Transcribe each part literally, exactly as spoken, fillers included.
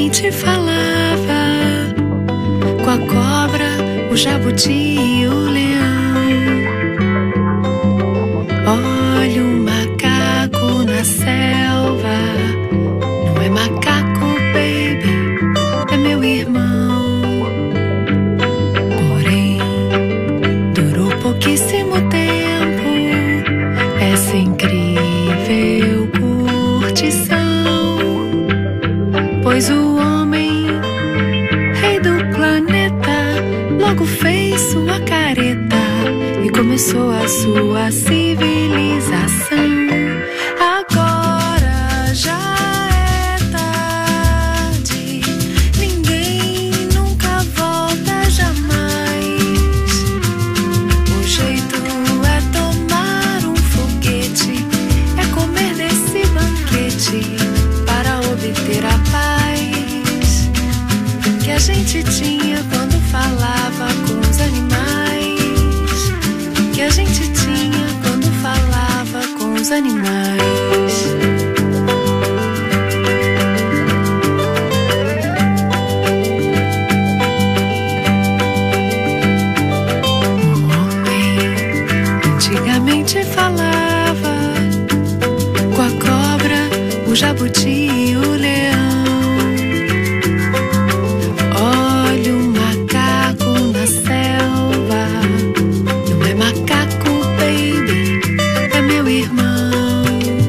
Antigamente falava com a cobra, o jabuti e o leão. Olha o macaco na selva. Não é macaco, baby, é meu irmão. Porém, durou pouquíssimo tempo essa incrível curtição. Pois o homem, rei do planeta, logo fez sua careta e começou a sua civilização. Agora já é tarde, ninguém nunca volta jamais. O jeito é tomar um foguete, é comer desse banquete para obter a paz que a gente tinha quando falava com os animais, que a gente tinha quando falava com os animais. O homem antigamente falava com a cobra, o jabuti e o leão. Olha o macaco na selva. Não é macaco, baby, é meu irmão.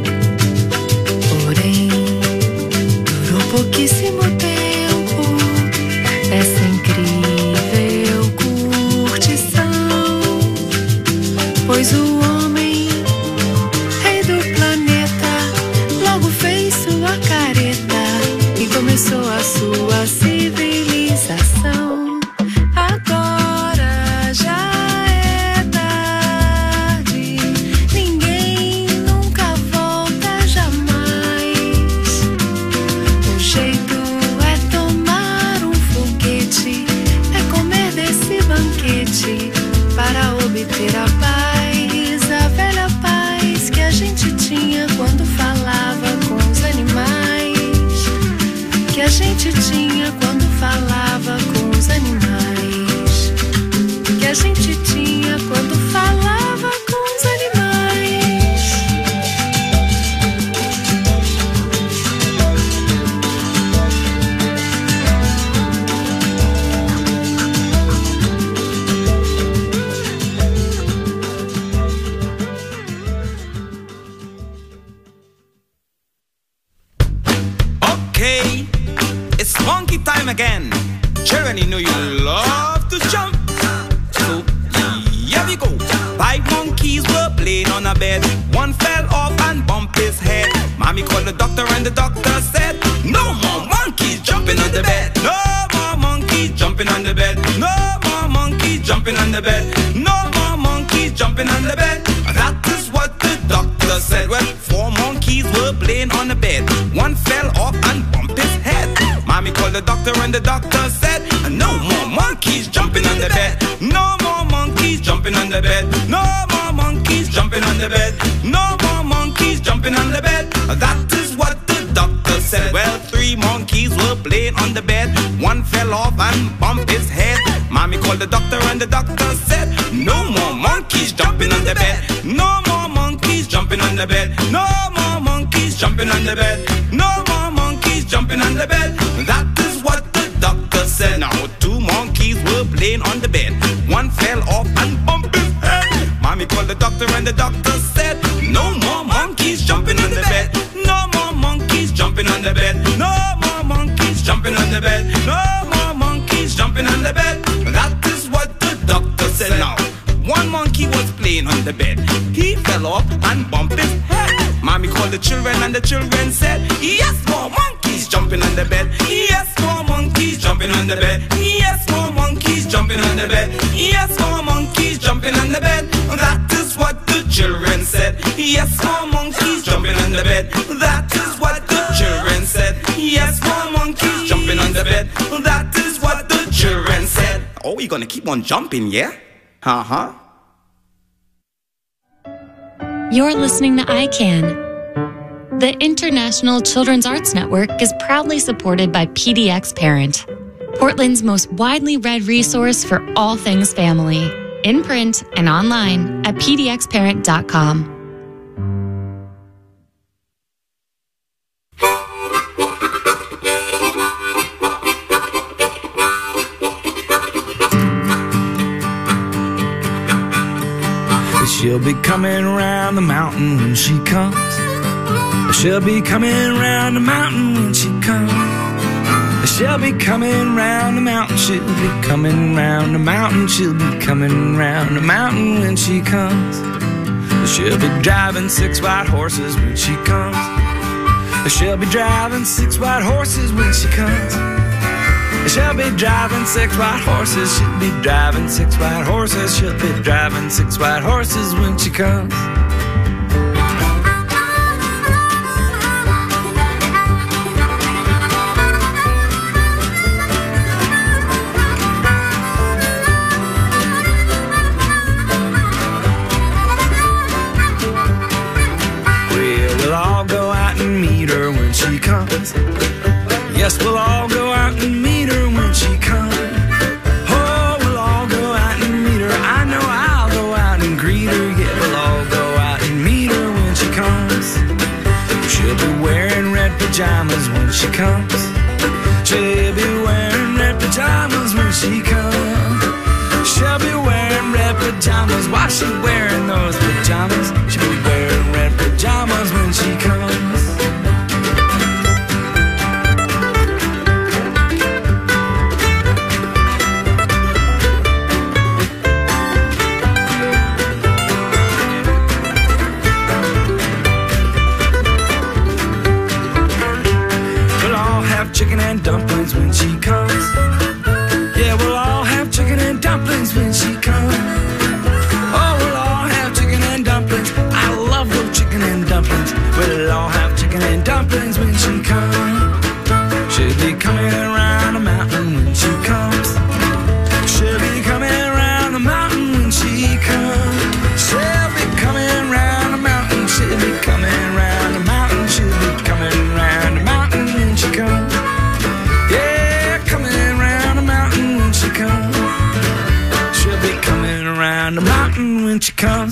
Porém, durou pouquíssimo tempo essa incrível curtição. Pois o homem, rei do planeta, logo fez sua careta e começou a sua civilização. Agora já é tarde, ninguém nunca volta jamais. O jeito é tomar um foguete, é comer desse banquete para obter a paz, a velha paz que a gente tinha quando falava com os animais, que a gente tinha quando falava com os animais, que a gente tinha quando falava com os animais. Okay, it's monkey time again. Children, you know you love to jump. So, here we go. Five monkeys were playing on a bed. One fell off and bumped his head. Mommy called the doctor and the doctor said, no more monkeys jumping on the bed. No more monkeys jumping on the bed. No more monkeys jumping on the bed. No more monkeys jumping on the bed. That is what the doctor said. Well, four monkeys were playing on the bed. One fell off and bumped his head. Mommy called the doctor and the doctor said, no more monkeys jumping on the bed. No more monkeys jumping on the bed. No more monkeys jumping on the bed. No more monkeys jumping on the bed. That is what the doctor said. Well, three monkeys were playing on the bed. One fell off and bumped his head. Mommy called the doctor and the doctor said, no more monkeys jumping on the bed. No more monkeys jumping on the bed. No more monkeys jumping on the bed. No more monkeys jumping on the bed. That is what the doctor said. Now two monkeys were playing on the bed. One fell off and bumped his head. Mommy called the doctor and the doctor said, no more monkeys jumping on the bed. No more monkeys jumping on the bed. No more monkeys jumping on the bed. No more monkeys jumping on the bed. That is what the doctor said. Now one monkey was playing on the bed. He fell off and bumped his head. Mommy called the children and the children said, yes, more monkeys jumping on the bed. Yes, more monkeys jumping on the bed. Yes, more monkeys jumping on the bed. Yes, more monkeys jumping on the bed. That is what the children said. Yes, more monkeys jumping on the bed. That is what the children said. Yes, more monkeys jumping on the bed. That is what the children said. Oh, we're gonna keep on jumping, yeah? Uh-huh. You're listening to I C A N, The International Children's Arts Network is proudly supported by P D X Parent, Portland's most widely read resource for all things family, in print and online at p d x parent dot com. She'll be coming around the mountain when she comes. She'll be coming around the mountain when she comes. She'll be coming round the mountain. She'll be coming round the mountain. She'll be coming round the mountain when she comes. She'll be driving six white horses when she comes. She'll be driving six white horses when she comes. She'll be driving six white horses. She'll be driving six white horses. She'll be driving six white horses when she comes. She comes. Yes, we'll all go out and meet her when she comes. Oh, we'll all go out and meet her. I know I'll go out and greet her. Yeah, we'll all go out and meet her when she comes. She'll be wearing red pajamas when she comes. She'll be wearing red pajamas when she comes. She'll be wearing red pajamas. Why she wearing those pajamas? She'll be wearing red pajamas when she comes. Chicken and dumplings when she comes. Yeah, we'll all have chicken and dumplings when she comes. Oh, we'll all have chicken and dumplings. I love those chicken and dumplings. We'll all have chicken and dumplings when she comes. She'll be coming around the mountain when she comes. She'll be coming around the mountain when she comes. She'll be coming around the mountain. She'll be coming around the mountain. She'll be coming around the mountain when she comes. She'll be coming around the mountain when she comes.